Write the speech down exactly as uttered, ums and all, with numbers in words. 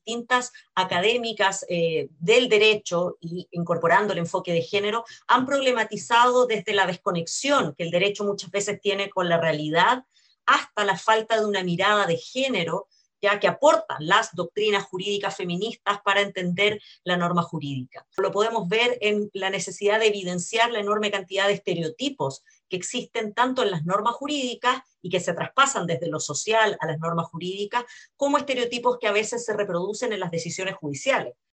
distintas académicas eh, del derecho y incorporando el enfoque de género, han problematizado desde la desconexión que el derecho muchas veces tiene con la realidad hasta la falta de una mirada de género, ya que aportan las doctrinas jurídicas feministas para entender la norma jurídica. Lo podemos ver en la necesidad de evidenciar la enorme cantidad de estereotipos que existen tanto en las normas jurídicas y que se traspasan desde lo social a las normas jurídicas, como estereotipos que a veces se reproducen en las decisiones judiciales.